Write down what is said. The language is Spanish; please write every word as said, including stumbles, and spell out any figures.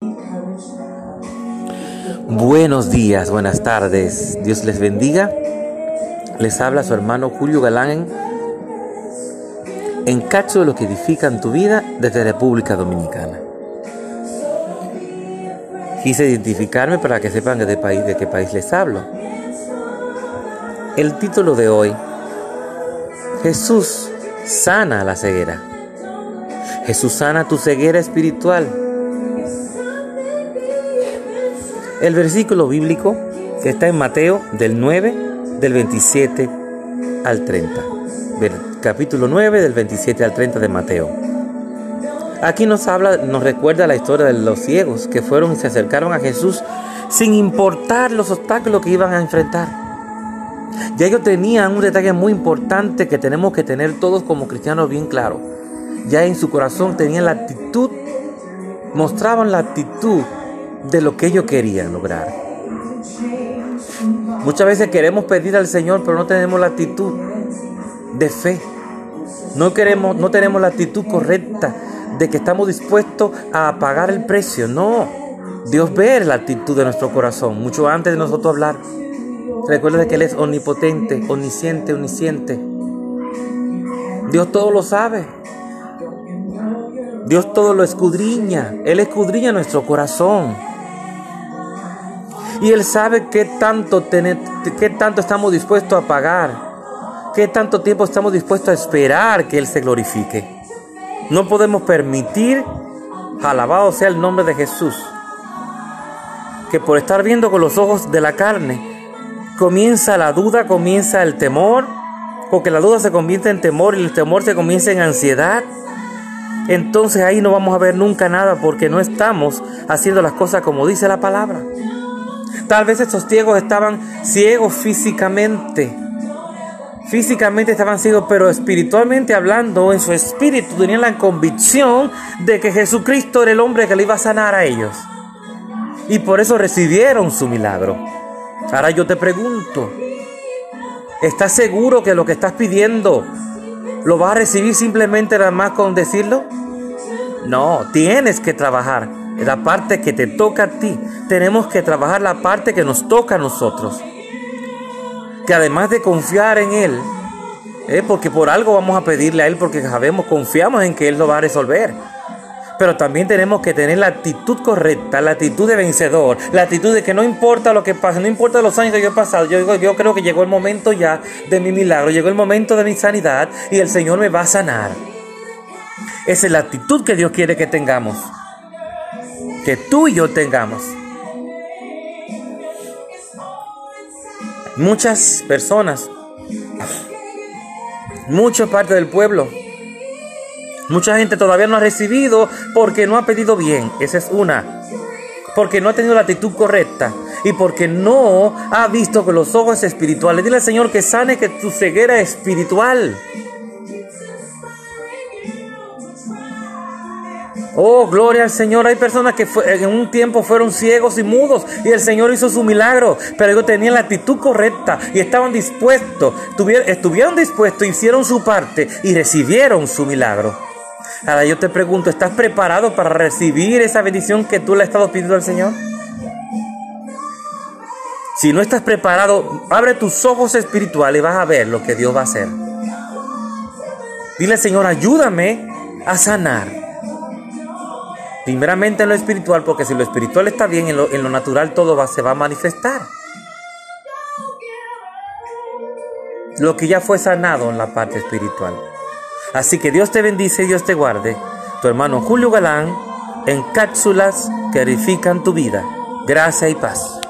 Buenos días, buenas tardes, Dios les bendiga. Les habla su hermano Julio Galán en, en cápsulas que edifican tu vida desde República Dominicana. Quise identificarme para que sepan de, país, de qué país les hablo. El título de hoy: Jesús sana la ceguera. Jesús sana tu ceguera espiritual. El versículo bíblico está en Mateo del nueve, del veintisiete al treinta. Capítulo nueve, del veintisiete al treinta de Mateo. Aquí nos habla, nos recuerda la historia de los ciegos que fueron y se acercaron a Jesús sin importar los obstáculos que iban a enfrentar. Ya ellos tenían un detalle muy importante que tenemos que tener todos como cristianos bien claro. Ya en su corazón tenían la actitud, mostraban la actitud de lo que ellos querían lograr. Muchas veces queremos pedir al Señor, pero no tenemos la actitud de fe. No queremos, no tenemos la actitud correcta de que estamos dispuestos a pagar el precio. No, Dios ve la actitud de nuestro corazón mucho antes de nosotros hablar. Recuerda que Él es omnipotente, omnisciente, omnisciente. Dios todo lo sabe. Dios todo lo escudriña. Él escudriña nuestro corazón. Y Él sabe qué tanto, tener, qué tanto estamos dispuestos a pagar. Qué tanto tiempo estamos dispuestos a esperar que Él se glorifique. No podemos permitir, alabado sea el nombre de Jesús, que por estar viendo con los ojos de la carne, comienza la duda, comienza el temor, porque la duda se convierte en temor y el temor se comienza en ansiedad. Entonces ahí no vamos a ver nunca nada porque no estamos haciendo las cosas como dice la palabra. Tal vez estos ciegos estaban ciegos físicamente. Físicamente estaban ciegos, pero espiritualmente hablando, en su espíritu tenían la convicción de que Jesucristo era el hombre que le iba a sanar a ellos. Y por eso recibieron su milagro. Ahora yo te pregunto, ¿estás seguro que lo que estás pidiendo lo vas a recibir simplemente nada más con decirlo? No, tienes que trabajar la parte que te toca a ti. Tenemos que trabajar la parte que nos toca a nosotros. Que además de confiar en Él, eh, porque por algo vamos a pedirle a Él, porque sabemos, confiamos en que Él lo va a resolver. Pero también tenemos que tener la actitud correcta, la actitud de vencedor, la actitud de que no importa lo que pase, no importa los años que yo he pasado, yo, yo creo que llegó el momento ya de mi milagro, llegó el momento de mi sanidad y el Señor me va a sanar. Esa es la actitud que Dios quiere que tengamos, que tú y yo tengamos. Muchas personas, mucha parte del pueblo, mucha gente todavía no ha recibido porque no ha pedido bien. Esa es una. Porque no ha tenido la actitud correcta y porque no ha visto con los ojos espirituales. Dile al Señor que sane que tu ceguera espiritual. Oh, gloria al Señor. Hay personas que fue, en un tiempo fueron ciegos y mudos y el Señor hizo su milagro, pero ellos tenían la actitud correcta y estaban dispuestos, tuvieron, estuvieron dispuestos, hicieron su parte y recibieron su milagro. Ahora yo te pregunto, ¿estás preparado para recibir esa bendición que tú le has estado pidiendo al Señor? Si no estás preparado, abre tus ojos espirituales y vas a ver lo que Dios va a hacer. Dile al Señor, ayúdame a sanar. Primeramente en lo espiritual, porque si lo espiritual está bien, en lo, en lo natural todo va, se va a manifestar. Lo que ya fue sanado en la parte espiritual. Así que Dios te bendice y Dios te guarde. Tu hermano Julio Galán, en cápsulas que edifican tu vida. Gracia y paz.